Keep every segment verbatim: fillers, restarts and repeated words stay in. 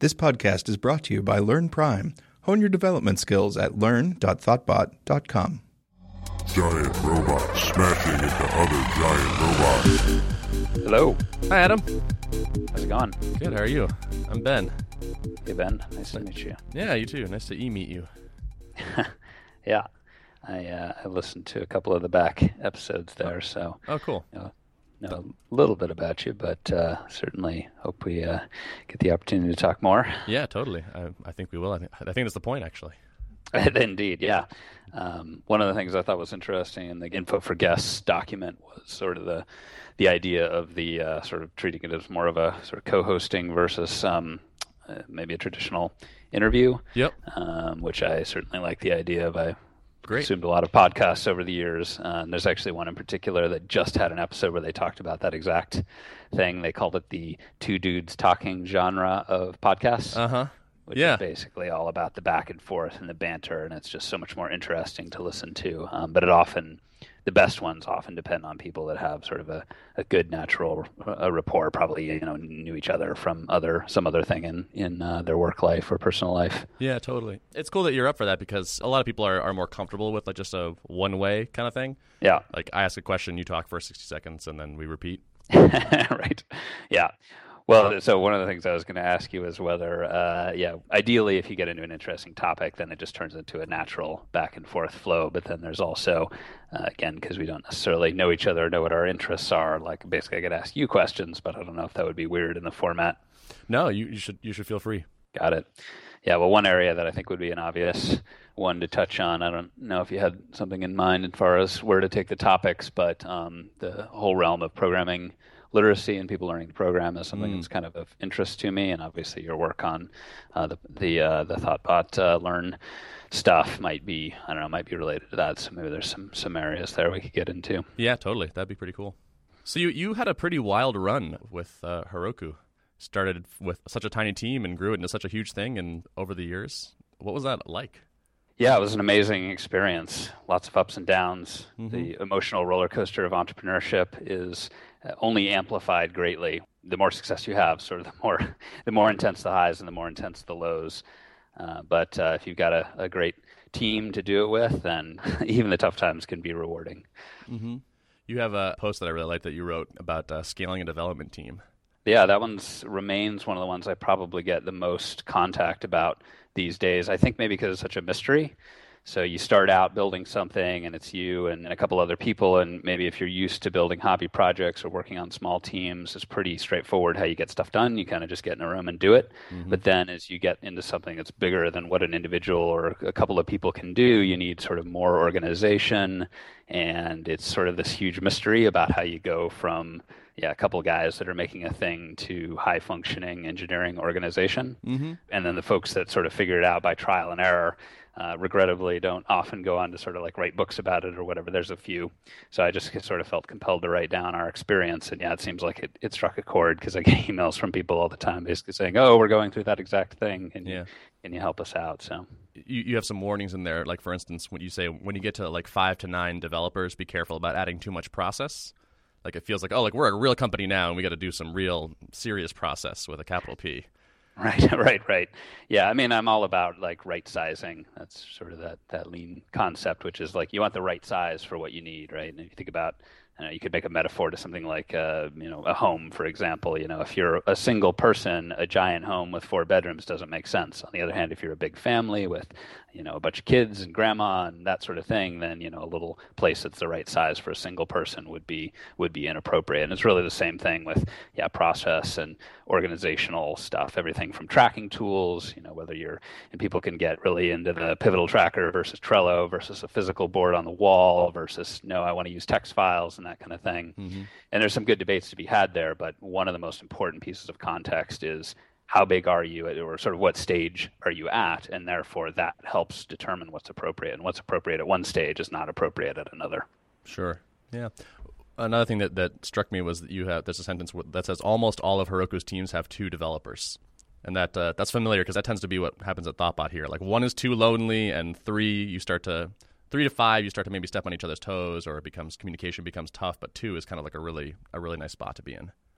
This podcast is brought to you by Learn Prime. Hone your development skills at learn dot thoughtbot dot com. Giant robot smashing into other giant robots. Hello. Hi, Adam. How's it going? Good. How are you? I'm Ben. Hey, Ben. Nice to meet you. Yeah, you too. Nice to e-meet you. Yeah. I uh, I listened to a couple of the back episodes there, so Oh, cool. you know, know a little bit about you, but uh, certainly hope we uh, get the opportunity to talk more. Yeah, totally. I, I think we will. I think, I think that's the point, actually. Indeed, yeah. Um, one of the things I thought was interesting in the Info for Guests document was sort of the the idea of the uh, sort of treating it as more of a sort of co-hosting versus um, uh, maybe a traditional interview. Yep. Um, which I certainly like the idea of. I Great. consumed a lot of podcasts over the years, uh, and there's actually one in particular that just had an episode where they talked about that exact thing. They called it the two dudes talking genre of podcasts. Uh huh. Which Yeah. is basically all about the back and forth and the banter, and it's just so much more interesting to listen to. Um, but it often, the best ones often depend on people that have sort of a, a good natural a rapport, probably, you know, knew each other from other some other thing in, in uh, their work life or personal life. Yeah, totally. It's cool that you're up for that because a lot of people are, are more comfortable with like just a one-way kind of thing. Yeah. Like I ask a question, you talk for sixty seconds, and then we repeat. Right. Yeah. Well, so one of the things I was going to ask you is whether, uh, yeah, ideally, if you get into an interesting topic, then it just turns into a natural back and forth flow. But then there's also, uh, again, because we don't necessarily know each other, know what our interests are. Like basically, I could ask you questions, but I don't know if that would be weird in the format. No, you, you should you should feel free. Got it. Yeah. Well, one area that I think would be an obvious one to touch on. I don't know if you had something in mind as far as where to take the topics, but um, the whole realm of programming literacy and people learning to program is something mm. that's kind of of interest to me, and obviously your work on uh, the the uh, the ThoughtBot uh, Learn stuff might be I don't know might be related to that. So maybe there's some some areas there we could get into. Yeah, totally. That'd be pretty cool. So you you had a pretty wild run with uh, Heroku. Started with such a tiny team and grew it into such a huge thing, and over the years, what was that like? Yeah, it was an amazing experience. Lots of ups and downs. Mm-hmm. The emotional roller coaster of entrepreneurship is only amplified greatly. The more success you have, sort of the more the more intense the highs and the more intense the lows. Uh, but uh, if you've got a, a great team to do it with, then even the tough times can be rewarding. Mm-hmm. You have a post that I really like that you wrote about uh, scaling a development team. Yeah, that one's remains one of the ones I probably get the most contact about these days. I think maybe because it's such a mystery. So you start out building something, and it's you and, and a couple other people, and maybe if you're used to building hobby projects or working on small teams, it's pretty straightforward how you get stuff done. You kind of just get in a room and do it. Mm-hmm. But then as you get into something that's bigger than what an individual or a couple of people can do, you need sort of more organization, and it's sort of this huge mystery about how you go from yeah, a couple of guys that are making a thing to high-functioning engineering organization. Mm-hmm. And then the folks that sort of figure it out by trial and error, uh, regrettably, don't often go on to sort of like write books about it or whatever. There's a few. So I just sort of felt compelled to write down our experience. And yeah, it seems like it, it struck a chord because I get emails from people all the time basically saying, oh, we're going through that exact thing. Can, yeah. you, can you help us out? So you, you have some warnings in there. Like, for instance, when you say when you get to like five to nine developers, be careful about adding too much process. Like it feels like, oh, like we're a real company now and we got to do some real serious process with a capital P. Right, right, right. Yeah, I mean, I'm all about like right sizing. That's sort of that, that lean concept, which is like you want the right size for what you need, right? And if you think about, you know, you could make a metaphor to something like, uh, you know, a home, for example. You know, if you're a single person, a giant home with four bedrooms doesn't make sense. On the other hand, if you're a big family with, you know, a bunch of kids and grandma and that sort of thing, then, you know, a little place that's the right size for a single person would be would be inappropriate. And it's really the same thing with, yeah, process and organizational stuff, everything from tracking tools, you know, whether you're, and people can get really into the Pivotal Tracker versus Trello versus a physical board on the wall versus, no, I want to use text files and that kind of thing. Mm-hmm. And there's some good debates to be had there, but one of the most important pieces of context is how big are you at, or sort of what stage are you at, and therefore that helps determine what's appropriate, and what's appropriate at one stage is not appropriate at another. Sure. Yeah. Another thing that, that struck me was that you have there's a sentence that says almost all of Heroku's teams have two developers. And that uh, that's familiar because that tends to be what happens at ThoughtBot here. Like one is too lonely, and three you start to three to five you start to maybe step on each other's toes, or it becomes communication becomes tough. But two is kind of like a really a really nice spot to be in.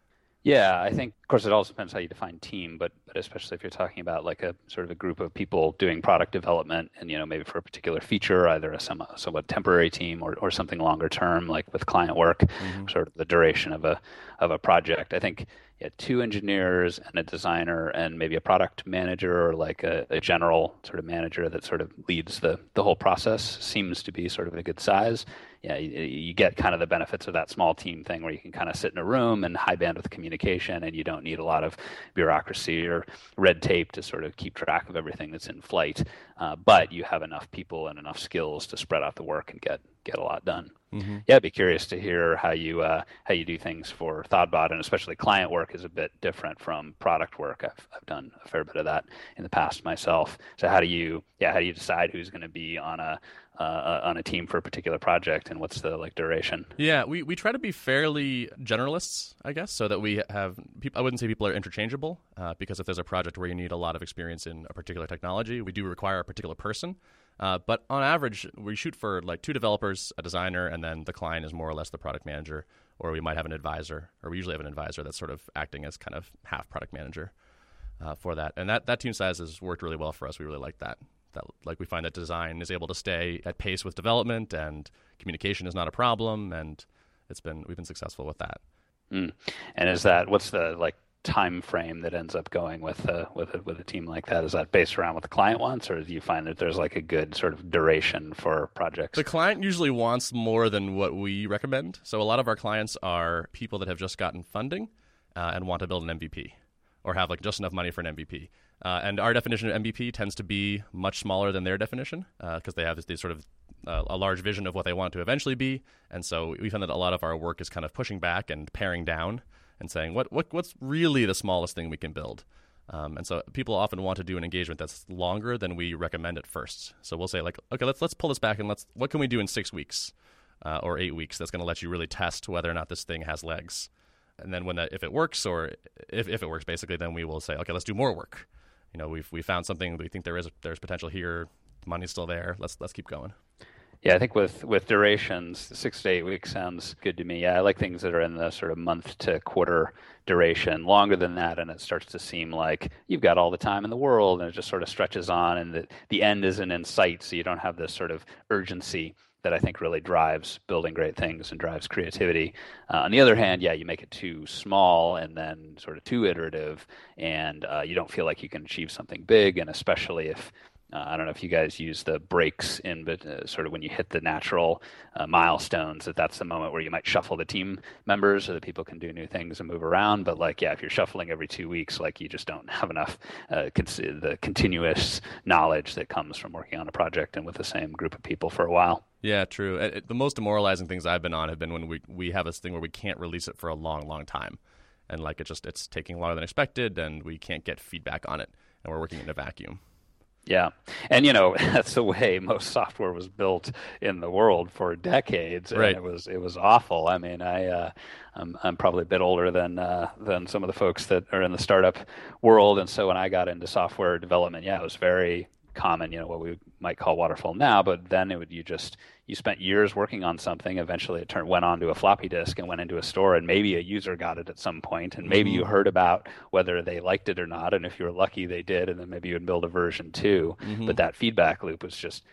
Yeah, I think, of course, it also depends how you define team, but but especially if you're talking about like a sort of a group of people doing product development, and you know maybe for a particular feature, either a somewhat, somewhat temporary team or, or something longer term, like with client work, mm-hmm. sort of the duration of a of a project. I think yeah, two engineers and a designer and maybe a product manager or like a, a general sort of manager that sort of leads the the whole process seems to be sort of a good size. Yeah, you, you get kind of the benefits of that small team thing where you can kind of sit in a room and high bandwidth communication, and you don't need a lot of bureaucracy or red tape to sort of keep track of everything that's in flight. Uh, but you have enough people and enough skills to spread out the work and get get a lot done. Mm-hmm. Yeah, I'd be curious to hear how you uh, how you do things for Thoughtbot, and especially client work is a bit different from product work. I've I've done a fair bit of that in the past myself. So how do you yeah how do you decide who's going to be on a Uh, on a team for a particular project, and what's the like duration? Yeah, we, we try to be fairly generalists, I guess, so that we have people. I wouldn't say people are interchangeable, uh, because if there's a project where you need a lot of experience in a particular technology, we do require a particular person. Uh, but on average, we shoot for like two developers, a designer, and then the client is more or less the product manager, or we might have an advisor, or we usually have an advisor that's sort of acting as kind of half product manager uh, for that. And that, that team size has worked really well for us. We really like that. That, like we find that design is able to stay at pace with development, and communication is not a problem, and it's been we've been successful with that. Mm. And is that what's the like time frame that ends up going with uh, with a, with a team like that? Is that based around what the client wants, or do you find that there's like a good sort of duration for projects? The client usually wants more than what we recommend. So a lot of our clients are people that have just gotten funding uh, and want to build an M V P, or have like just enough money for an M V P. Uh, and our definition of M V P tends to be much smaller than their definition, because uh, they have this, this sort of uh, a large vision of what they want to eventually be. And so we find that a lot of our work is kind of pushing back and paring down and saying, what, what what's really the smallest thing we can build? Um, and so people often want to do an engagement that's longer than we recommend at first. So we'll say, like, okay, let's let's pull this back, and let's what can we do in six weeks uh, or eight weeks that's going to let you really test whether or not this thing has legs. And then when that, if it works, or if, if it works, basically, then we will say, okay, let's do more work. You know, we've we found something we think there is there's potential here. The money's still there. Let's let's keep going. Yeah, I think with with durations, six to eight weeks sounds good to me. Yeah, I like things that are in the sort of month to quarter duration. Longer than that, and it starts to seem like you've got all the time in the world, and it just sort of stretches on, and the the end isn't in sight, so you don't have this sort of urgency that I think really drives building great things and drives creativity. Uh, on the other hand, yeah, you make it too small and then sort of too iterative, and uh, you don't feel like you can achieve something big, and especially if Uh, I don't know if you guys use the breaks in, but uh, sort of when you hit the natural uh, milestones, that that's the moment where you might shuffle the team members so that people can do new things and move around. But like, yeah, if you're shuffling every two weeks, like you just don't have enough uh, cons- the continuous knowledge that comes from working on a project and with the same group of people for a while. Yeah, true. It, it, the most demoralizing things I've been on have been when we we have this thing where we can't release it for a long, long time, and like it just it's taking longer than expected, and we can't get feedback on it, and we're working in a vacuum. Yeah. And, you know, that's the way most software was built in the world for decades. And right. it was it was awful. I mean, I, uh, I'm, I'm probably a bit older than uh, than some of the folks that are in the startup world. And so when I got into software development, yeah, it was very common, you know, what we might call waterfall now, but then it would, you just, you spent years working on something. Eventually it turned, went onto a floppy disk and went into a store, and maybe a user got it at some point, and maybe mm-hmm. you heard about whether they liked it or not. And if you were lucky, they did. And then maybe you would build a version two, mm-hmm. but that feedback loop was just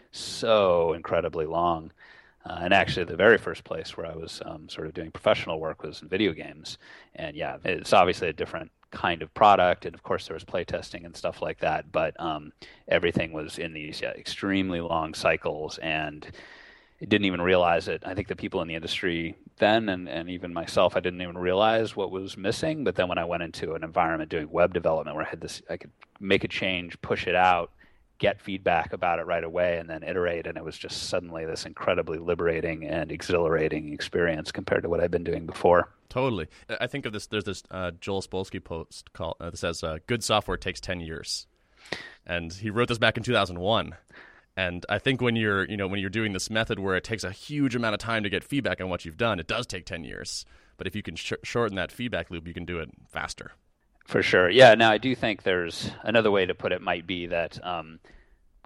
so incredibly long. Uh, and actually, the very first place where I was um, sort of doing professional work was in video games. And yeah, it's obviously a different kind of product, and of course there was playtesting and stuff like that, but um, everything was in these yeah, extremely long cycles, and I didn't even realize it. I think the people in the industry then, and, and even myself, I didn't even realize what was missing. But then when I went into an environment doing web development where I had this, I could make a change, push it out, get feedback about it right away, and then iterate, and it was just suddenly this incredibly liberating and exhilarating experience compared to what I've been doing before. Totally. I think of this, there's this uh, Joel Spolsky post called, uh, that says, uh, good software takes ten years. And he wrote this back in two thousand one. And I think when you're, you know, when you're doing this method where it takes a huge amount of time to get feedback on what you've done, it does take ten years. But if you can sh- shorten that feedback loop, you can do it faster. For sure. Yeah. Now, I do think there's another way to put it might be that um,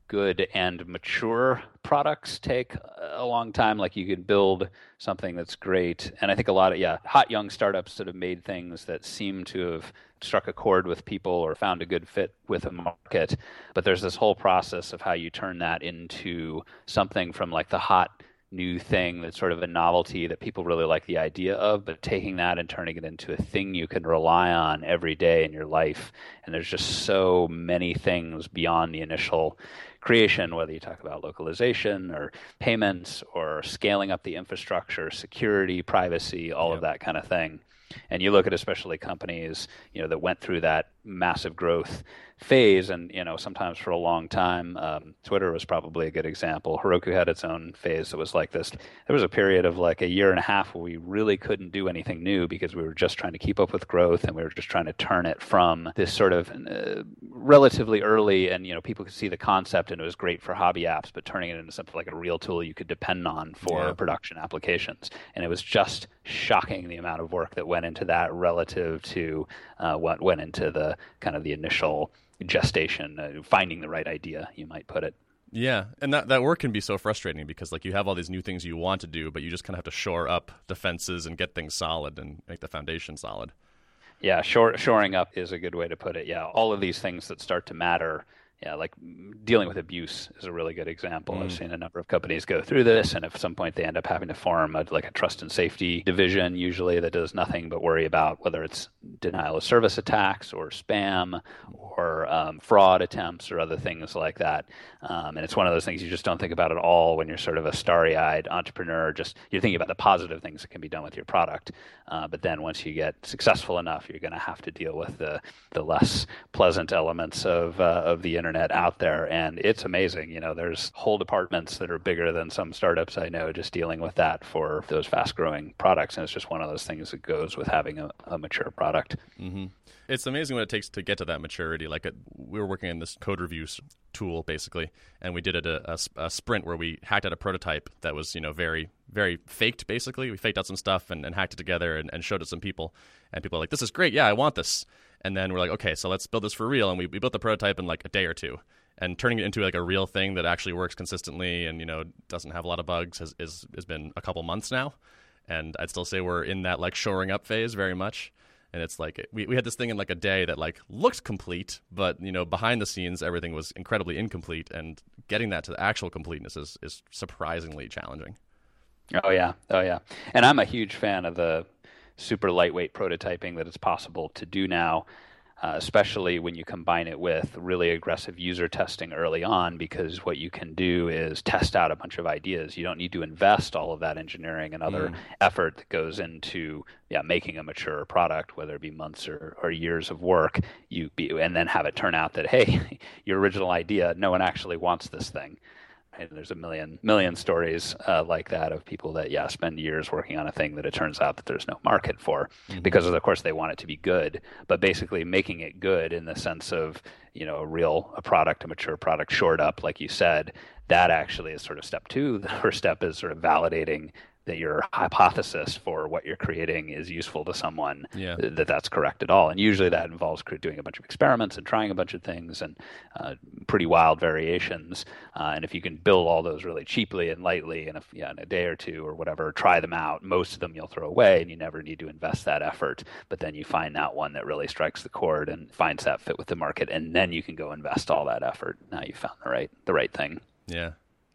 good and mature products take a long time. Like you could build something that's great. And I think a lot of, yeah, hot young startups that have made things that seem to have struck a chord with people or found a good fit with a market. But there's this whole process of how you turn that into something from like the hot new thing that's sort of a novelty that people really like the idea of, but taking that and turning it into a thing you can rely on every day in your life. And there's just so many things beyond the initial creation, whether you talk about localization or payments or scaling up the infrastructure, security, privacy, all yep. of that kind of thing. And you look at especially companies, you know, that went through that massive growth phase, and you know, sometimes for a long time. Um, Twitter was probably a good example. Heroku had its own phase that was like this. There was a period of like a year and a half where we really couldn't do anything new because we were just trying to keep up with growth, and we were just trying to turn it from this sort of uh, relatively early, and you know, people could see the concept and it was great for hobby apps, but turning it into something like a real tool you could depend on for yeah. production applications. And it was just shocking the amount of work that went into that relative to uh, what went into the kind of the initial gestation, uh, finding the right idea, you might put it. Yeah, and that, that work can be so frustrating because like you have all these new things you want to do, but you just kind of have to shore up defenses and get things solid and make the foundation solid. Yeah, shore, shoring up is a good way to put it. Yeah, all of these things that start to matter. Yeah, like dealing with abuse is a really good example. Mm. I've seen a number of companies go through this, and at some point they end up having to form a, like a trust and safety division, usually that does nothing but worry about whether it's denial of service attacks or spam or um, fraud attempts or other things like that. Um, and it's one of those things you just don't think about at all when you're sort of a starry-eyed entrepreneur. Just you're thinking about the positive things that can be done with your product. Uh, but then once you get successful enough, you're going to have to deal with the the less pleasant elements of uh, of the internet out there. And it's amazing. You know, there's whole departments that are bigger than some startups I know just dealing with that for those fast-growing products. And it's just one of those things that goes with having a, a mature product. Mm-hmm. It's amazing what it takes to get to that maturity. Like a, we were working on this code review tool, basically, and we did it a, a, a sprint where we hacked out a prototype that was, you know, very, very faked, basically. We faked out some stuff and, and hacked it together and, and showed it to some people. And people were like, this is great. Yeah, I want this. And then we're like, okay, so let's build this for real. And we, we built the prototype in like a day or two. And turning it into like a real thing that actually works consistently and, you know, doesn't have a lot of bugs has, is, has been a couple months now. And I'd still say we're in that like shoring up phase very much. And it's like we, we had this thing in like a day that like looked complete, but you know, behind the scenes everything was incredibly incomplete, and getting that to the actual completeness is, is surprisingly challenging. Oh yeah, oh yeah. And I'm a huge fan of the super lightweight prototyping that it's possible to do now. Uh, especially when you combine it with really aggressive user testing early on, because what you can do is test out a bunch of ideas. You don't need to invest all of that engineering and other mm. effort that goes into yeah making a mature product, whether it be months or, or years of work. You be, and then have it turn out that, hey, your original idea, no one actually wants this thing. And there's a million million stories uh, like that of people that, yeah, spend years working on a thing that it turns out that there's no market for mm-hmm. because, of course, they want it to be good. But basically making it good in the sense of, you know, a real a product, a mature product shored up, like you said, that actually is sort of step two. The first step is sort of validating that your hypothesis for what you're creating is useful to someone, yeah. that that's correct at all. And usually that involves doing a bunch of experiments and trying a bunch of things and uh, pretty wild variations. Uh, and if you can build all those really cheaply and lightly in a, yeah, in a day or two or whatever, try them out. Most of them you'll throw away and you never need to invest that effort. But then you find that one that really strikes the chord and finds that fit with the market. And then you can go invest all that effort. Now you found the right the right thing. Yeah.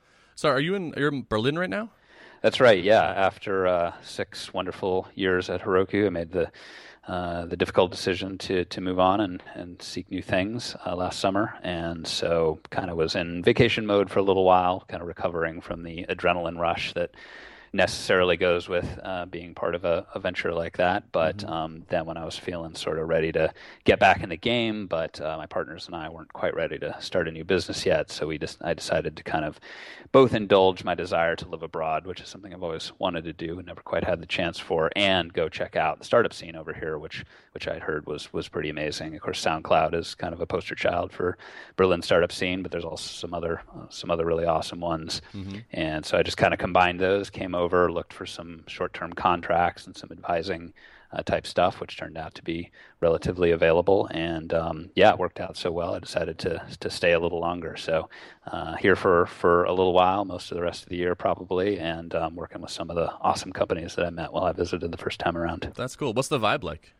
So are you in, you're in Berlin right now? That's right. Yeah. After uh, six wonderful years at Heroku, I made the uh, the difficult decision to to move on and, and seek new things uh, last summer. And so kind of was in vacation mode for a little while, kind of recovering from the adrenaline rush that necessarily goes with uh, being part of a, a venture like that. But mm-hmm. um, then when I was feeling sort of ready to get back in the game, but uh, my partners and I weren't quite ready to start a new business yet. So we just I decided to kind of both indulge my desire to live abroad, which is something I've always wanted to do and never quite had the chance for, and go check out the startup scene over here, which which I'd heard was was pretty amazing. Of course, SoundCloud is kind of a poster child for Berlin startup scene, but there's also some other uh, some other really awesome ones. Mm-hmm. And so I just kind of combined those, came over, looked for some short-term contracts and some advising uh, type stuff, which turned out to be relatively available. And um, yeah, it worked out so well, I decided to to stay a little longer. So uh, here for, for a little while, most of the rest of the year probably, and um, working with some of the awesome companies that I met while I visited the first time around. That's cool. What's the vibe like?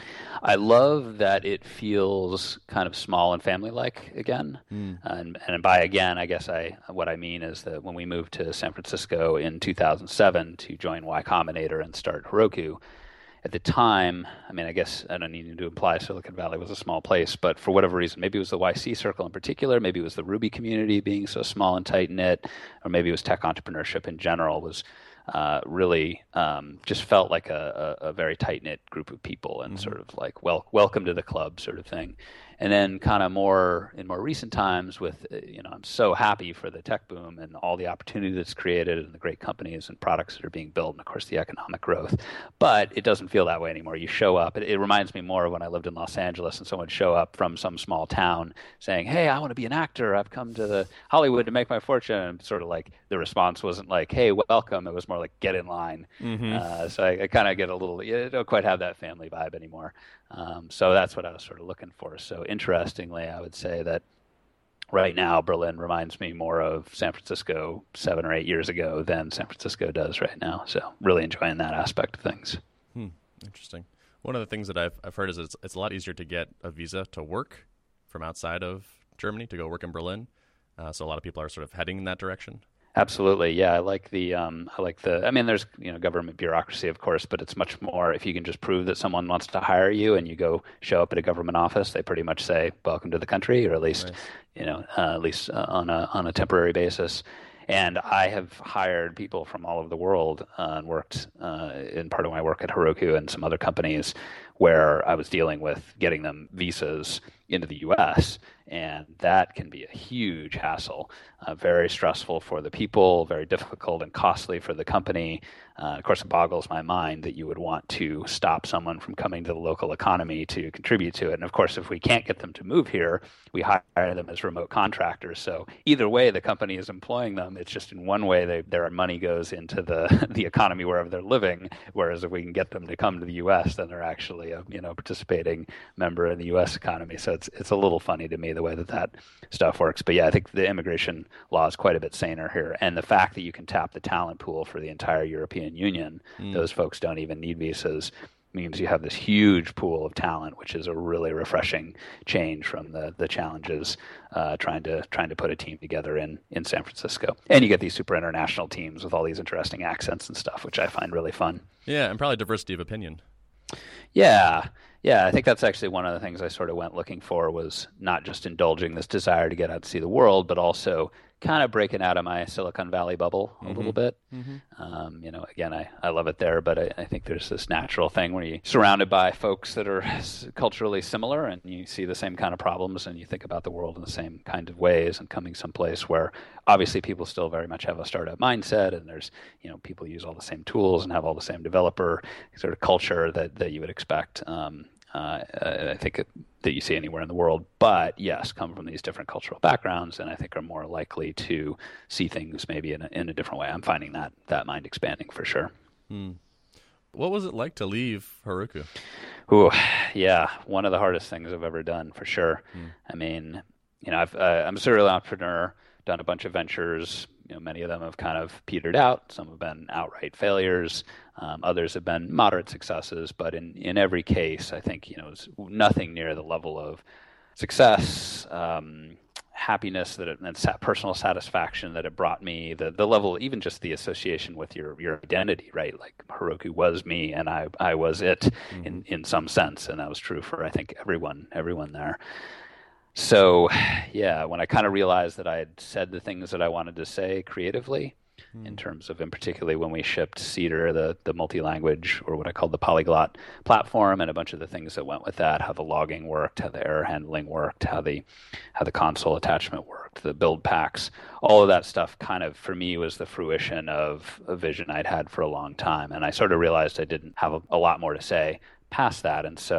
I love that it feels kind of small and family-like again. Mm. And, and by again, I guess I what I mean is that when we moved to San Francisco in two thousand seven to join Y Combinator and start Heroku, at the time, I mean, I guess I don't need to imply Silicon Valley was a small place, but for whatever reason, maybe it was the Y C circle in particular, maybe it was the Ruby community being so small and tight-knit, or maybe it was tech entrepreneurship in general was Uh, really um, just felt like a, a, a very tight-knit group of people and mm-hmm. sort of like, well, welcome to the club sort of thing. And then kind of more in more recent times with, you know, I'm so happy for the tech boom and all the opportunity that's created and the great companies and products that are being built and, of course, the economic growth. But it doesn't feel that way anymore. You show up. It, it reminds me more of when I lived in Los Angeles and someone would show up from some small town saying, hey, I want to be an actor. I've come to the Hollywood to make my fortune. And sort of like the response wasn't like, hey, welcome. It was more like, get in line. Mm-hmm. Uh, so I, I kind of get a little, you don't quite have that family vibe anymore. Um, so that's what I was sort of looking for. So interestingly, I would say that right now Berlin reminds me more of San Francisco seven or eight years ago than San Francisco does right now. So really enjoying that aspect of things. Hmm. Interesting. One of the things that I've, I've heard is it's, it's a lot easier to get a visa to work from outside of Germany to go work in Berlin. Uh, so a lot of people are sort of heading in that direction. Absolutely, yeah. I like the, um, I like the. I mean, there's you know government bureaucracy, of course, but it's much more if you can just prove that someone wants to hire you, and you go show up at a government office, they pretty much say, "Welcome to the country," or at least, nice. you know, uh, at least uh, on a on a temporary basis. And I have hired people from all over the world uh, and worked uh, in part of my work at Heroku and some other companies where I was dealing with getting them visas into the U S, and that can be a huge hassle, uh, very stressful for the people, very difficult and costly for the company. Uh, of course, it boggles my mind that you would want to stop someone from coming to the local economy to contribute to it. And of course, if we can't get them to move here, we hire them as remote contractors. So either way, the company is employing them. It's just in one way, they, their money goes into the, the economy wherever they're living. Whereas if we can get them to come to the U S, then they're actually a you know participating member in the U S economy. So it's it's a little funny to me the way that that stuff works. But yeah, I think the immigration law is quite a bit saner here. And the fact that you can tap the talent pool for the entire European Union, mm. those folks don't even need visas, means you have this huge pool of talent, which is a really refreshing change from the the challenges uh, trying to trying to put a team together in, in San Francisco. And you get these super international teams with all these interesting accents and stuff, which I find really fun. Yeah, and probably diversity of opinion. Yeah. Yeah, I think that's actually one of the things I sort of went looking for, was not just indulging this desire to get out to see the world, but also kind of breaking out of my Silicon Valley bubble a mm-hmm. little bit. Mm-hmm. Um, you know, again, I, I love it there, but I, I think there's this natural thing where you're surrounded by folks that are culturally similar and you see the same kind of problems and you think about the world in the same kind of ways, and coming someplace where obviously people still very much have a startup mindset, and there's, you know, people use all the same tools and have all the same developer sort of culture that, that you would expect. Um, Uh, I think it, that you see anywhere in the world, but yes, come from these different cultural backgrounds, and I think are more likely to see things maybe in a, in a different way. I'm finding that that mind expanding for sure. Hmm. What was it like to leave Heroku? Ooh, yeah, one of the hardest things I've ever done for sure. Hmm. I mean, you know, I've, uh, I'm a serial entrepreneur, done a bunch of ventures. You know, many of them have kind of petered out. Some have been outright failures. Um, others have been moderate successes. But in, in every case, I think, you know, it's nothing near the level of success, um, happiness that it, and personal satisfaction that it brought me. The the level, even just the association with your your identity, right? Like Heroku was me, and I I was it mm-hmm. in in some sense, and that was true for I think everyone everyone there. So, yeah, when I kind of realized that I had said the things that I wanted to say creatively, mm. in terms of, in particularly when we shipped Cedar, the, the multi-language, or what I called the polyglot platform, and a bunch of the things that went with that, how the logging worked, how the error handling worked, how the how the console attachment worked, the build packs, all of that stuff kind of, for me, was the fruition of a vision I'd had for a long time. And I sort of realized I didn't have a, a lot more to say past that. And so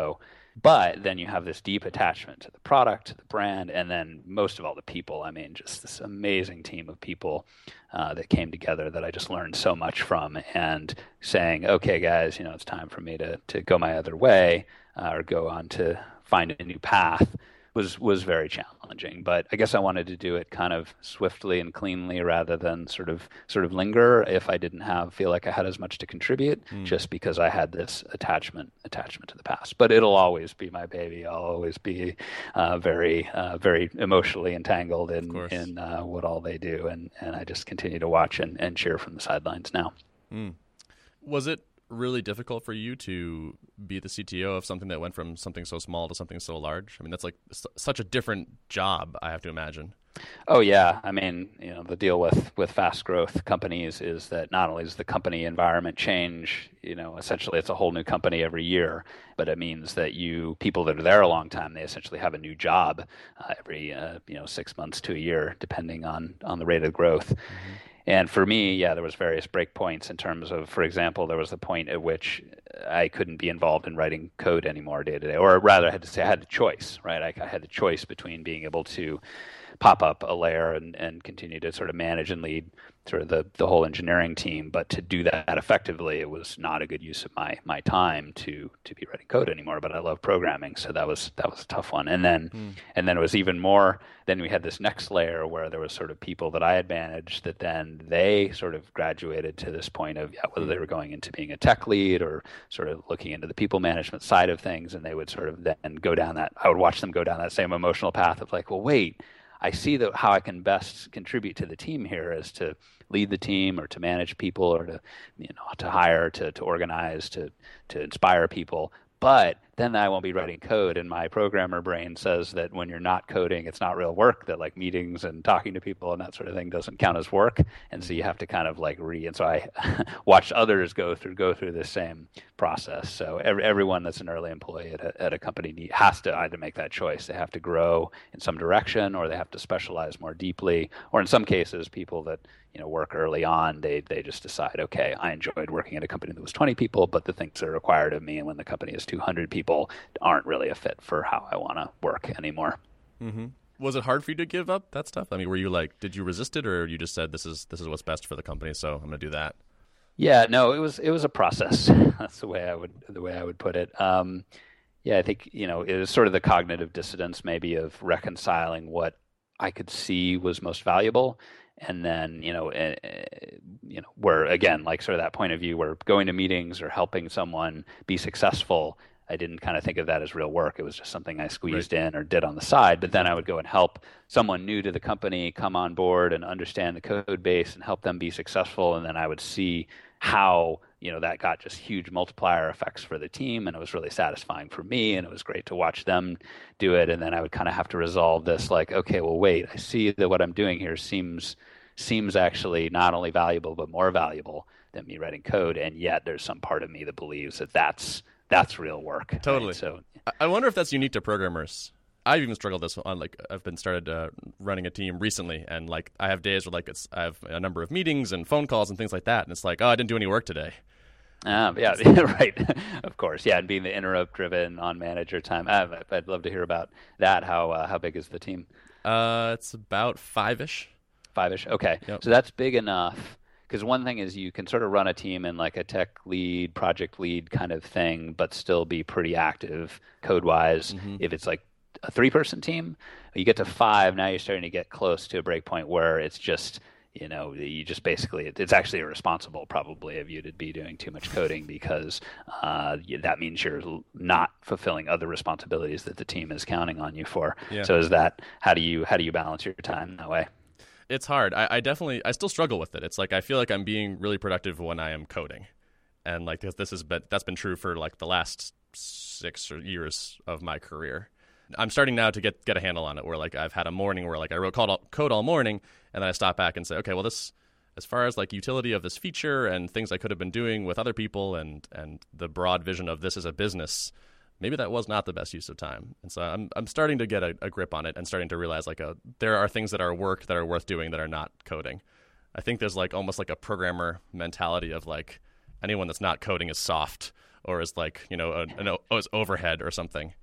But then you have this deep attachment to the product, to the brand, and then most of all the people. I mean, just this amazing team of people uh, that came together that I just learned so much from. And saying, okay, guys, you know, it's time for me to to go my other way uh, or go on to find a new path was was very challenging. But I guess I wanted to do it kind of swiftly and cleanly rather than sort of sort of linger if I didn't have feel like I had as much to contribute, mm. just because I had this attachment attachment to the past. But it'll always be my baby. I'll always be uh, very uh, very emotionally entangled in in uh, what all they do, and, and I just continue to watch and, and cheer from the sidelines now. Mm. Was it really difficult for you to be the C T O of something that went from something so small to something so large? I mean, that's like s- such a different job, I have to imagine. Oh yeah, I mean, you know, the deal with, with fast growth companies is that not only does the company environment change, you know, essentially it's a whole new company every year, but it means that you people that are there a long time, they essentially have a new job uh, every uh, you know six months to a year, depending on on the rate of growth. Mm-hmm. And for me, yeah, there was various breakpoints in terms of, for example, there was the point at which I couldn't be involved in writing code anymore day to day, or rather, I had to say I had a choice, right? I, I had a choice between being able to pop up a layer and, and continue to sort of manage and lead sort of the, the whole engineering team. But to do that effectively, it was not a good use of my my time to to be writing code anymore. But I love programming, so that was that was a tough one. And then mm. and then it was even more. Then we had this next layer where there was sort of people that I had managed that then they sort of graduated to this point of yeah, whether they were going into being a tech lead or sort of looking into the people management side of things, and they would sort of then go down that. I would watch them go down that same emotional path of like, well, wait. I see that how I can best contribute to the team here is to lead the team or to manage people or to, you know, to hire, to, to organize, to, to inspire people. But then I won't be writing code, and my programmer brain says that when you're not coding, it's not real work, that like meetings and talking to people and that sort of thing doesn't count as work. And so you have to kind of like re, and so I watched others go through go through the same process. So every, everyone that's an early employee at a, at a company need, has to either make that choice. They have to grow in some direction, or they have to specialize more deeply, or in some cases, people that you know work early on, they they just decide, okay, I enjoyed working at a company that was twenty people, but the things that are required of me, and when the company is two hundred people, aren't really a fit for how I want to work anymore. Mm-hmm. Was it hard for you to give up that stuff? I mean, were you like, did you resist it, or you just said this is this is what's best for the company, so I'm going to do that? Yeah, no, it was it was a process. That's the way I would the way I would put it. Um, yeah, I think you know it was sort of the cognitive dissonance, maybe, of reconciling what I could see was most valuable. And then, you know, uh, you know, where again, like sort of that point of view where going to meetings or helping someone be successful, I didn't kind of think of that as real work. It was just something I squeezed right. in or did on the side. But then I would go and help someone new to the company come on board and understand the code base and help them be successful. And then I would see how, you know, that got just huge multiplier effects for the team. And it was really satisfying for me. And it was great to watch them do it. And then I would kind of have to resolve this like, okay, well, wait, I see that what I'm doing here seems seems actually not only valuable, but more valuable than me writing code. And yet there's some part of me that believes that that's That's real work. Totally. Right? So, I wonder if that's unique to programmers. I've even struggled this on like I've been started uh, running a team recently, and like I have days where like it's I have a number of meetings and phone calls and things like that, and it's like, oh, I didn't do any work today. Um, yeah, right. Of course, yeah, and being the interrupt-driven on manager time. Uh, I'd love to hear about that. How uh, how big is the team? Uh, it's about five-ish. Five-ish. Okay, yep. So that's big enough. Because one thing is you can sort of run a team in like a tech lead, project lead kind of thing, but still be pretty active code-wise. Mm-hmm. If it's like a three-person team, you get to five, now you're starting to get close to a break point where it's just, you know, you just basically, it's actually irresponsible probably of you to be doing too much coding because uh, that means you're not fulfilling other responsibilities that the team is counting on you for. Yeah. So is that, how do you how do you balance your time that way? It's hard. I, I definitely, I still struggle with it. It's like I feel like I'm being really productive when I am coding, and like this, this has been that's been true for like the last six years of my career. I'm starting now to get get a handle on it. Where like I've had a morning where like I wrote code all, code all morning, and then I stop back and say, okay, well this, as far as like utility of this feature and things I could have been doing with other people, and and the broad vision of this as a business, maybe that was not the best use of time. And so I'm I'm starting to get a, a grip on it and starting to realize like a, there are things that are work that are worth doing that are not coding. I think there's like almost like a programmer mentality of like anyone that's not coding is soft or is like, you know, an, an, is overhead or something.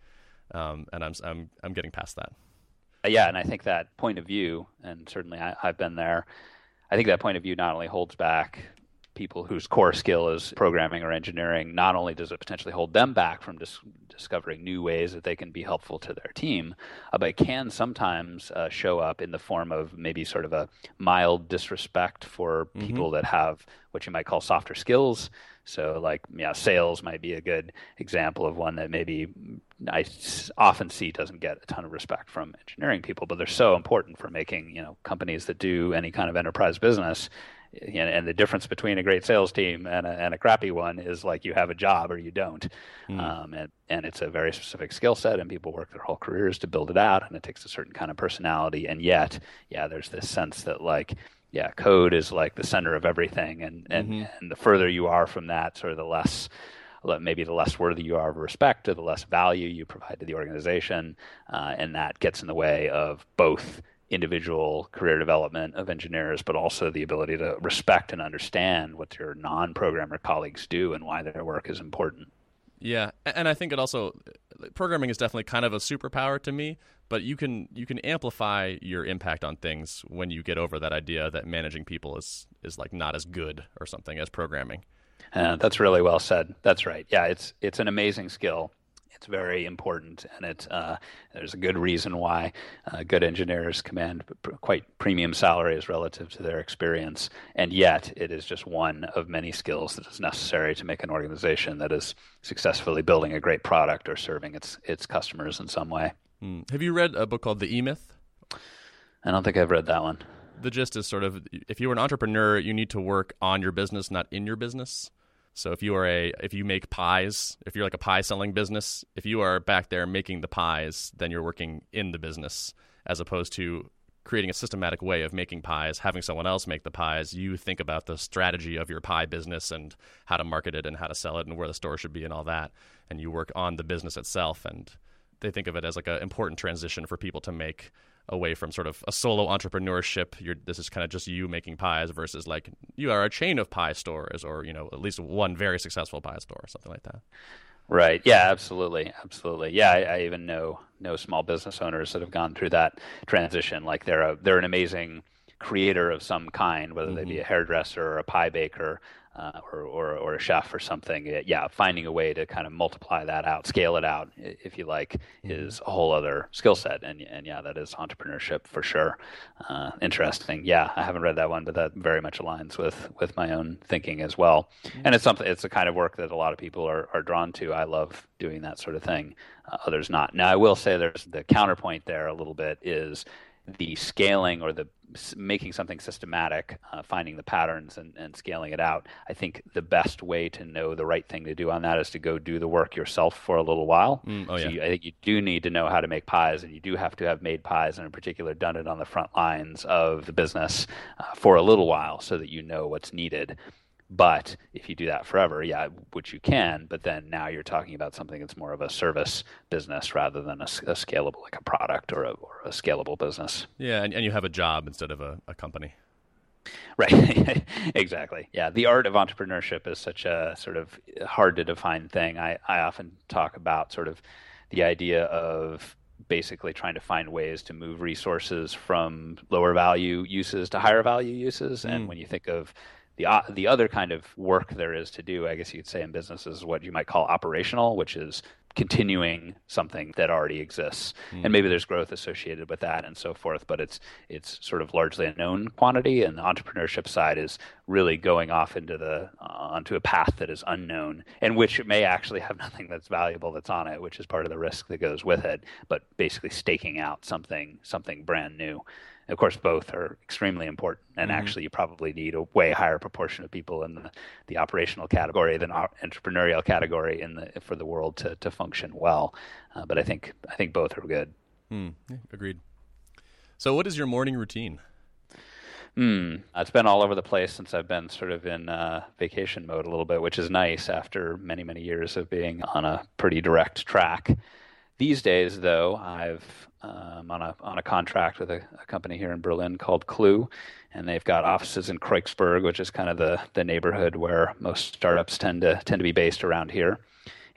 um, and I'm I'm I'm getting past that. Yeah, and I think that point of view, and certainly I, I've been there, I think that point of view not only holds back people whose core skill is programming or engineering, not only does it potentially hold them back from dis- discovering new ways that they can be helpful to their team, uh, but it can sometimes uh, show up in the form of maybe sort of a mild disrespect for mm-hmm. people that have what you might call softer skills. So like, yeah, sales might be a good example of one that maybe I often see doesn't get a ton of respect from engineering people, but they're so important for making, you know, companies that do any kind of enterprise business. And the difference between a great sales team and a, and a crappy one is like you have a job or you don't. Mm. Um, and, and it's a very specific skill set, and people work their whole careers to build it out, and it takes a certain kind of personality. And yet, yeah, there's this sense that like, yeah, code is like the center of everything. And, and, mm-hmm. and the further you are from that, sort of the less, maybe the less worthy you are of respect or the less value you provide to the organization. Uh, and that gets in the way of both individual career development of engineers, but also the ability to respect and understand what your non-programmer colleagues do and why their work is important. Yeah, and I think it also, programming is definitely kind of a superpower to me, but you can you can amplify your impact on things when you get over that idea that managing people is is like not as good or something as programming. Uh, that's really well said. That's right. Yeah, it's it's an amazing skill. It's very important, and it's uh, there's a good reason why uh, good engineers command p- quite premium salaries relative to their experience, and yet it is just one of many skills that is necessary to make an organization that is successfully building a great product or serving its its customers in some way. Mm. Have you read a book called The E-Myth? I don't think I've read that one. The gist is sort of, if you were an entrepreneur, you need to work on your business, not in your business. So if you are a if you make pies, if you're like a pie selling business, if you are back there making the pies, then you're working in the business, as opposed to creating a systematic way of making pies, having someone else make the pies. You think about the strategy of your pie business and how to market it and how to sell it and where the store should be and all that, and you work on the business itself. And they think of it as like an important transition for people to make away from sort of a solo entrepreneurship. You're, this is kind of just you making pies versus like you are a chain of pie stores, or, you know, at least one very successful pie store or something like that. Right. Yeah, absolutely. Absolutely. Yeah. I, I even know, know small business owners that have gone through that transition. Like they're a, they're an amazing creator of some kind, whether mm-hmm. they be a hairdresser or a pie baker, Uh, or, or or a chef or something. Yeah, finding a way to kind of multiply that out, scale it out, if you like, is a whole other skill set. And and yeah, that is entrepreneurship for sure. Uh, interesting. Yeah, I haven't read that one, but that very much aligns with, with my own thinking as well. And it's something. It's the kind of work that a lot of people are, are drawn to. I love doing that sort of thing. Uh, others not. Now, I will say there's the counterpoint there a little bit is the scaling or the making something systematic, uh, finding the patterns and, and scaling it out. I think the best way to know the right thing to do on that is to go do the work yourself for a little while. Mm, oh, yeah. So you, I think you do need to know how to make pies, and you do have to have made pies, and in particular done it on the front lines of the business uh, for a little while so that you know what's needed. But if you do that forever, yeah, which you can, but then now you're talking about something that's more of a service business rather than a, a scalable, like a product or a, or a scalable business. Yeah, and, and you have a job instead of a, a company. Right, exactly. Yeah, the art of entrepreneurship is such a sort of hard to define thing. I, I often talk about sort of the idea of basically trying to find ways to move resources from lower value uses to higher value uses. Mm. And when you think of The uh, the other kind of work there is to do, I guess you could say in business, is what you might call operational, which is continuing something that already exists. Mm. And maybe there's growth associated with that and so forth, but it's it's sort of largely a known quantity. And the entrepreneurship side is really going off into the uh, onto a path that is unknown, and which may actually have nothing that's valuable that's on it, which is part of the risk that goes with it. But basically staking out something something brand new. Of course, both are extremely important, and mm-hmm. actually you probably need a way higher proportion of people in the, the operational category than our entrepreneurial category in the for the world to, to function well. Uh, but I think I think both are good. Mm, yeah, agreed. So what is your morning routine? Mm, it's been all over the place since I've been sort of in uh, vacation mode a little bit, which is nice after many, many years of being on a pretty direct track. These days, though, I've um, on a on a contract with a, a company here in Berlin called Clue, and they've got offices in Kreuzberg, which is kind of the, the neighborhood where most startups tend to tend to be based around here.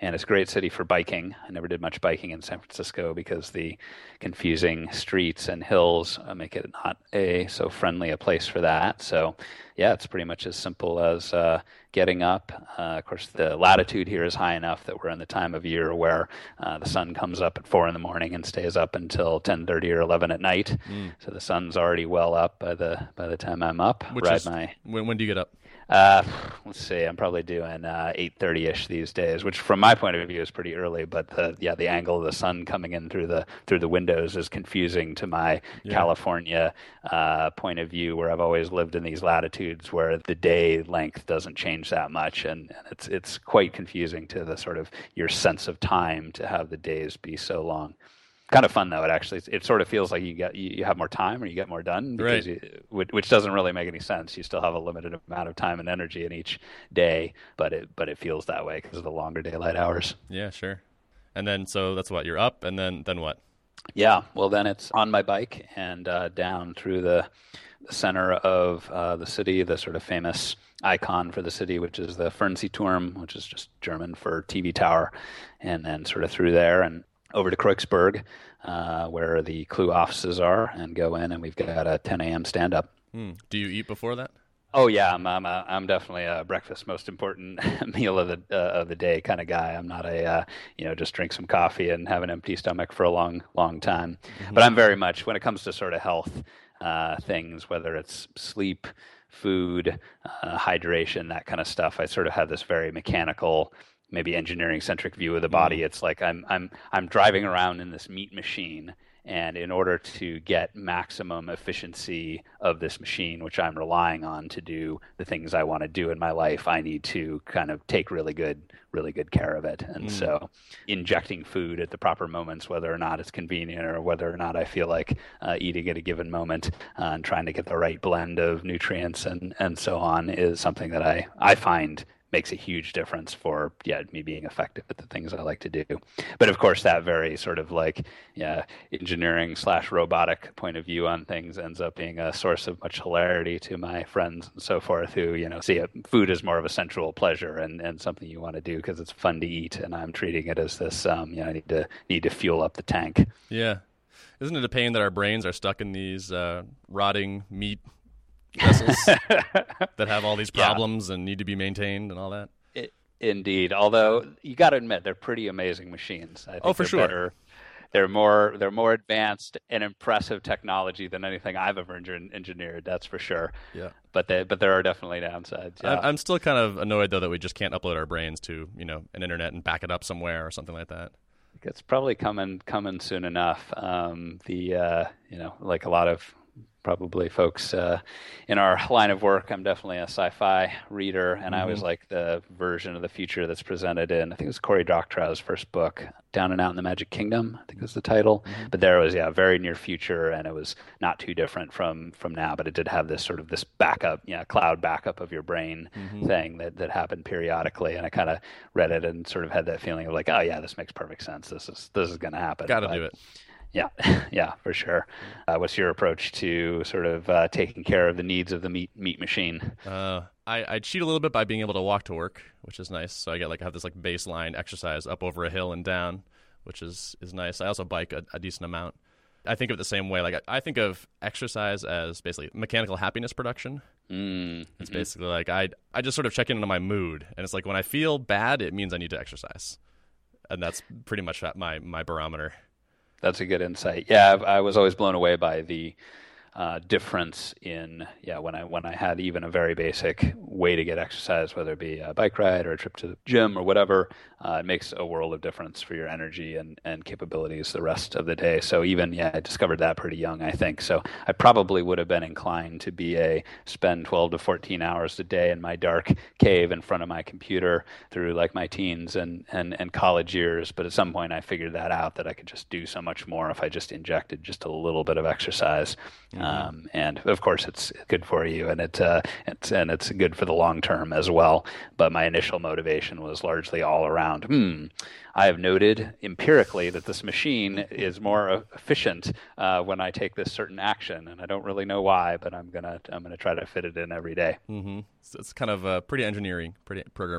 and it's a great city for biking. I never did much biking in San Francisco because the confusing streets and hills uh, make it not a so friendly a place for that. So yeah, it's pretty much as simple as uh, getting up. Uh, of course, the latitude here is high enough that we're in the time of year where uh, the sun comes up at four in the morning and stays up until ten thirty or eleven at night. Mm. So the sun's already well up by the by the time I'm up. Which Ride is, my, when, when do you get up? Uh, let's see. I'm probably doing uh, eight thirty-ish these days, which from my point of view is pretty early. But the, yeah, the angle of the sun coming in through the through the windows is confusing to my yeah. California uh, point of view, where I've always lived in these latitudes where the day length doesn't change that much, and, and it's it's quite confusing to the sort of your sense of time to have the days be so long. Kind of fun though. It actually it sort of feels like you get you, you have more time or you get more done, because right. you, which, which doesn't really make any sense. You still have a limited amount of time and energy in each day, but it but it feels that way because of the longer daylight hours. Yeah, sure. And then so that's what, you're up, and then then what? Yeah, well then it's on my bike and uh, down through the, the center of uh, the city, the sort of famous icon for the city, which is the Fernsehturm, which is just German for T V tower, and then sort of through there and over to Kreuzberg, uh, where the Clue offices are, and go in, and we've got a ten a.m. stand-up. Hmm. Do you eat before that? Oh yeah, I'm I'm, a, I'm definitely a breakfast most important meal of the uh, of the day kind of guy. I'm not a uh, you know just drink some coffee and have an empty stomach for a long long time. Mm-hmm. But I'm very much, when it comes to sort of health uh, things, whether it's sleep, food, uh, hydration, that kind of stuff, I sort of have this very mechanical, maybe engineering-centric view of the body. Mm. It's like I'm I'm I'm driving around in this meat machine, and in order to get maximum efficiency of this machine, which I'm relying on to do the things I want to do in my life, I need to kind of take really good really good care of it. And mm. so injecting food at the proper moments, whether or not it's convenient or whether or not I feel like uh, eating at a given moment, uh, and trying to get the right blend of nutrients and, and so on, is something that I, I find makes a huge difference for yeah me being effective at the things I like to do. But of course, that very sort of like yeah engineering slash robotic point of view on things ends up being a source of much hilarity to my friends and so forth, who you know see it, food as more of a sensual pleasure and, and something you want to do because it's fun to eat, and I'm treating it as this um you know I need to need to fuel up the tank. Yeah, isn't it a pain that our brains are stuck in these uh, rotting meat vessels that have all these problems yeah. and need to be maintained and all that? It, indeed. Although you got to admit, they're pretty amazing machines. I think oh, for they're sure. Better, they're more they're more advanced and impressive technology than anything I've ever engineered. That's for sure. Yeah. But they but there are definitely downsides. Yeah. I'm still kind of annoyed though that we just can't upload our brains to you know an internet and back it up somewhere or something like that. It's probably coming coming soon enough. Um, the uh, you know like a lot of probably folks uh, in our line of work, I'm definitely a sci-fi reader, and mm-hmm. I always like the version of the future that's presented in, I think it was Cory Doctorow's first book, Down and Out in the Magic Kingdom, I think was the title. Mm-hmm. But there was, yeah, very near future, and it was not too different from, from now, but it did have this sort of this backup, yeah, cloud backup of your brain mm-hmm. thing that, that happened periodically, and I kind of read it and sort of had that feeling of like, oh yeah, this makes perfect sense. This is this is going to happen. Got to do it. Yeah, yeah, for sure. Uh, what's your approach to sort of uh, taking care of the needs of the meat meat machine? Uh, I, I cheat a little bit by being able to walk to work, which is nice. So I get like I have this like baseline exercise up over a hill and down, which is, is nice. I also bike a, a decent amount. I think of it the same way. Like I, I think of exercise as basically mechanical happiness production. Mm-hmm. It's basically like I I just sort of check in on my mood, and it's like when I feel bad, it means I need to exercise, and that's pretty much my my barometer. That's a good insight. Yeah, I, I was always blown away by the uh, difference in yeah when I when I had even a very basic way to get exercise, whether it be a bike ride or a trip to the gym or whatever. Uh, it makes a world of difference for your energy and, and capabilities the rest of the day. So even yeah, I discovered that pretty young, I think. So I probably would have been inclined to be a spend twelve to fourteen hours a day in my dark cave in front of my computer through like my teens and, and, and college years. But at some point I figured that out, that I could just do so much more if I just injected just a little bit of exercise. Mm-hmm. Um, and of course it's good for you, and it, uh, it's, and it's good for the long term as well. But my initial motivation was largely all around Hmm, I have noted empirically that this machine is more efficient uh, when I take this certain action, and I don't really know why, but I'm gonna I'm gonna try to fit it in every day. Mm-hmm. So it's kind of uh, pretty engineering, pretty programmery,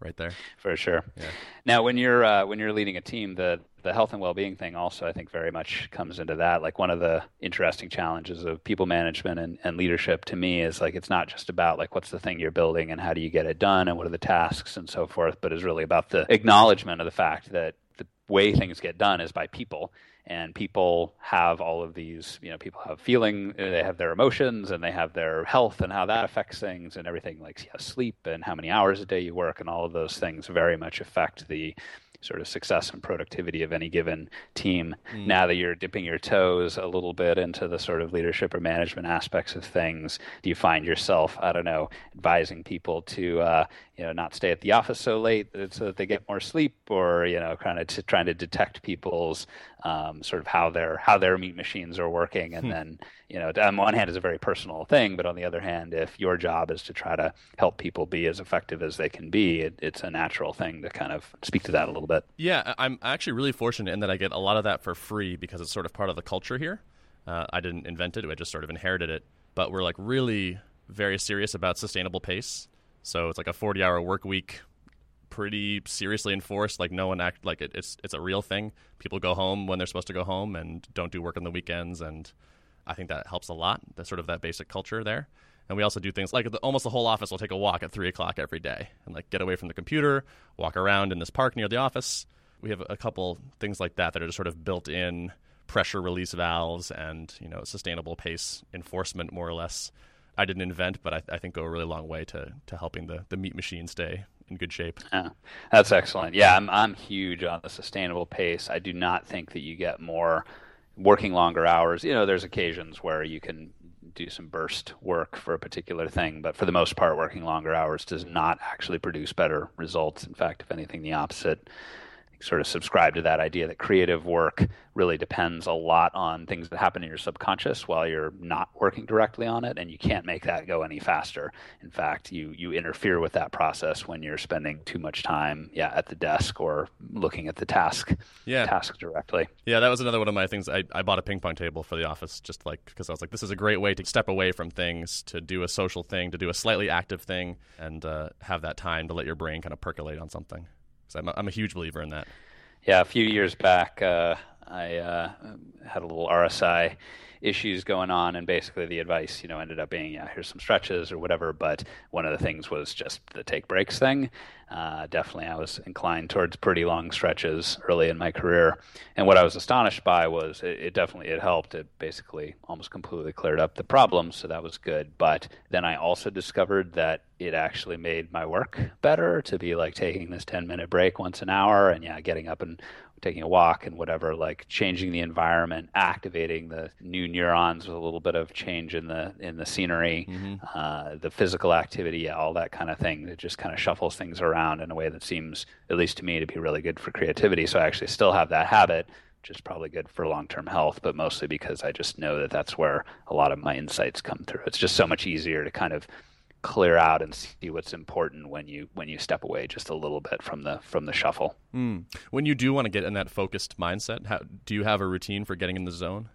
right there. For sure. Yeah. Now, when you're uh, when you're leading a team, the the health and well-being thing also, I think, very much comes into that. Like, one of the interesting challenges of people management and, and leadership to me is, like, it's not just about, like, what's the thing you're building and how do you get it done and what are the tasks and so forth, but is really about the acknowledgement of the fact that the way things get done is by people. And people have all of these, you know, people have feeling, they have their emotions, and they have their health and how that affects things, and everything like yeah, sleep and how many hours a day you work, and all of those things very much affect the sort of success and productivity of any given team. Mm. Now that you're dipping your toes a little bit into the sort of leadership or management aspects of things, do you find yourself, I don't know, advising people to, uh, you know, not stay at the office so late so that they get more sleep, or, you know, kind of to, trying to detect people's um, sort of how their how their meat machines are working, and hmm. then, you know, on one hand, it's a very personal thing, but on the other hand, if your job is to try to help people be as effective as they can be, it, it's a natural thing to kind of speak to that a little bit. Yeah, I'm actually really fortunate in that I get a lot of that for free because it's sort of part of the culture here. Uh, I didn't invent it; I just sort of inherited it. But we're like really very serious about sustainable pace. So it's like a forty-hour work week, pretty seriously enforced. Like, no one act like it, it's it's a real thing. People go home when they're supposed to go home and don't do work on the weekends, and I think that helps a lot. That's sort of that basic culture there. And we also do things like the, almost the whole office will take a walk at three o'clock every day and like get away from the computer, walk around in this park near the office. We have a couple things like that that are just sort of built in pressure release valves and, you know, sustainable pace enforcement, more or less. I didn't invent, but I, I think go a really long way to, to helping the, the meat machine stay in good shape. Yeah, that's excellent. Yeah, I'm I'm huge on the sustainable pace. I do not think that you get more working longer hours. You know, there's occasions where you can do some burst work for a particular thing, but for the most part, working longer hours does not actually produce better results. In fact, if anything, the opposite. Sort of subscribe to that idea that creative work really depends a lot on things that happen in your subconscious while you're not working directly on it, and you can't make that go any faster. In fact, you you interfere with that process when you're spending too much time yeah at the desk or looking at the task yeah. task directly. Yeah, that was another one of my things. I, I bought a ping pong table for the office just like because I was like, this is a great way to step away from things, to do a social thing, to do a slightly active thing, and uh, have that time to let your brain kind of percolate on something. So I'm a, I'm a huge believer in that. Yeah, a few years back, uh, I uh, had a little R S I issues going on, and basically the advice, you know, ended up being, yeah, here's some stretches or whatever. But one of the things was just the take breaks thing. Uh, definitely, I was inclined towards pretty long stretches early in my career. And what I was astonished by was it, it definitely it helped. It basically almost completely cleared up the problem, so that was good. But then I also discovered that it actually made my work better to be like taking this ten minute break once an hour, and yeah, getting up and taking a walk and whatever, like changing the environment, activating the new neurons with a little bit of change in the in the scenery, mm-hmm. uh, the physical activity, yeah, all that kind of thing. It just kind of shuffles things around in a way that seems, at least to me, to be really good for creativity. So I actually still have that habit, which is probably good for long-term health, but mostly because I just know that that's where a lot of my insights come through. It's just so much easier to kind of clear out and see what's important when you when you step away just a little bit from the from the shuffle. Mm. When you do want to get in that focused mindset, how, do you have a routine for getting in the zone?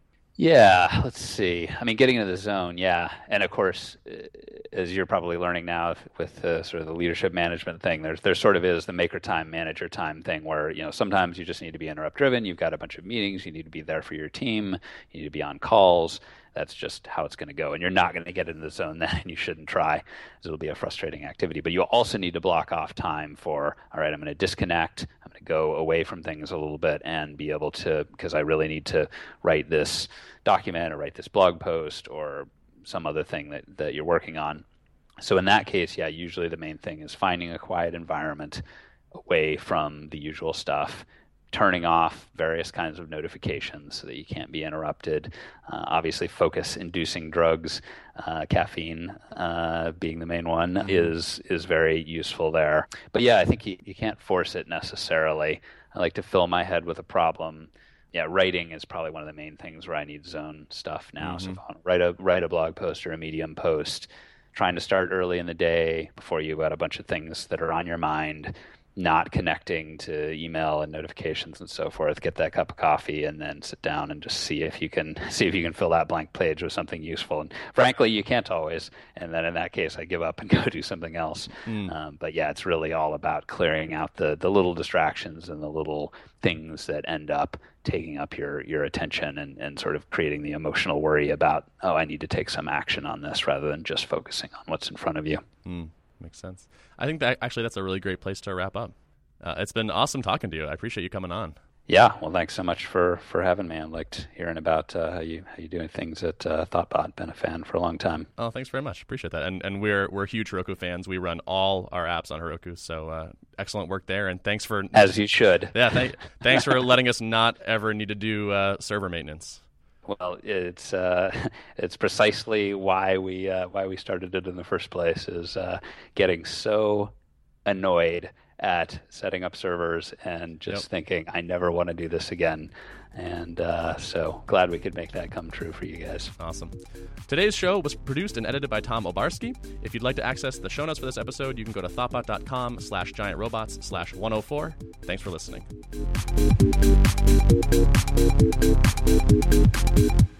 Yeah, let's see. I mean, getting into the zone, yeah. And of course, as you're probably learning now with the, sort of the leadership management thing, there's there sort of is the maker time, manager time thing where, you know, sometimes you just need to be interrupt driven. You've got a bunch of meetings. You need to be there for your team. You need to be on calls. That's just how it's going to go. And you're not going to get into the zone then, and you shouldn't try, because it'll be a frustrating activity. But you also need to block off time for, all right, I'm going to disconnect. I'm going to go away from things a little bit and be able to, because I really need to write this document or write this blog post or some other thing that, that you're working on. So in that case, yeah, usually the main thing is finding a quiet environment away from the usual stuff, turning off various kinds of notifications so that you can't be interrupted. Uh, obviously, focus-inducing drugs, uh, caffeine uh, being the main one, mm-hmm. is is very useful there. But yeah, I think you, you can't force it necessarily. I like to fill my head with a problem. Yeah, writing is probably one of the main things where I need zone stuff now. Mm-hmm. So if I want to write a, write a blog post or a Medium post, trying to start early in the day before you've got a bunch of things that are on your mind, not connecting to email and notifications and so forth, get that cup of coffee and then sit down and just see if you can see if you can fill that blank page with something useful. And frankly, you can't always. And then in that case, I give up and go do something else. Mm. Um, but yeah, it's really all about clearing out the, the little distractions and the little things that end up taking up your, your attention and, and sort of creating the emotional worry about, oh, I need to take some action on this rather than just focusing on what's in front of you. Mm. Makes sense. I think that actually that's a really great place to wrap up. Uh, it's been awesome talking to you. I appreciate you coming on. Yeah, well, thanks so much for, for having me. I liked hearing about uh, how you how you doing things at uh, Thoughtbot. Been a fan for a long time. Oh, thanks very much. Appreciate that. And and we're we're huge Heroku fans. We run all our apps on Heroku, so uh, excellent work there. And thanks for as you should. Yeah, th- thanks for letting us not ever need to do uh, server maintenance. Well, it's uh, it's precisely why we uh, why we started it in the first place. Is uh, getting so annoyed at setting up servers and just yep. thinking I never want to do this again. And uh, so glad we could make that come true for you guys. Awesome. Today's show was produced and edited by Tom Obarski. If you'd like to access the show notes for this episode, you can go to thoughtbot.com slash giant robots slash 104. Thanks for listening.